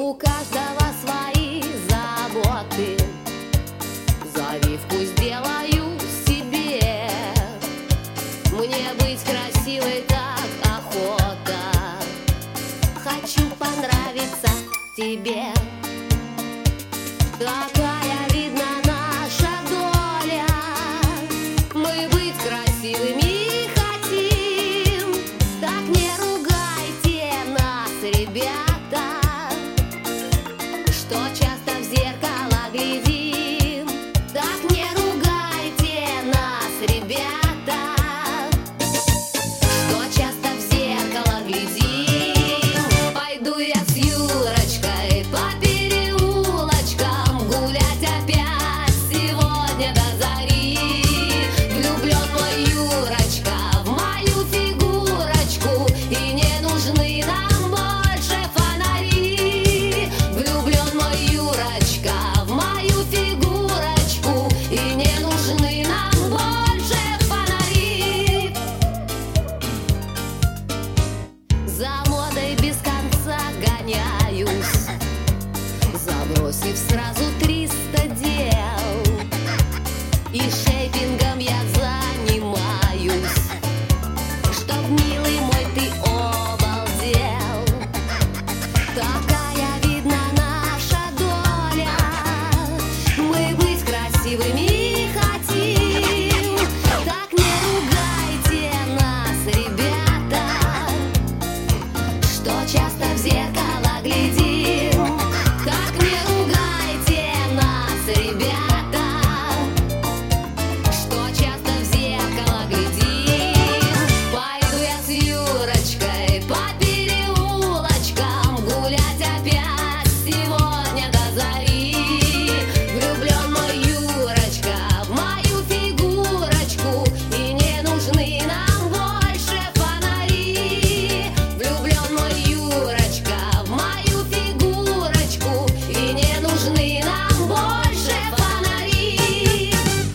У каждого свои заботы, завивку сделаю себе. Мне быть красивой так охота, хочу понравиться тебе. Такая, видно, наша доля, мы быть красивыми хотим. Так не ругайте нас, ребята, что часто в зеркало глядим. Так не ругайте нас, ребята, что часто в зеркало глядим. Пойду я с Юрочкой по переулочкам гулять опять сегодня до зари. Влюблен мой Юрочка в мою фигурочку, и не нужны нам больше фонари. Влюблен мой Юрочка в мою фигурочку, и не нужны нам больше фонари. За модой без конца гоняюсь, забросив сразу 300 дел. И шейпингом я занимаюсь, чтоб, милый мой, ты обалдел. Такая, видно, наша доля, мы быть красивыми хотим. Так не ругайте нас, ребята, что часто в зеркало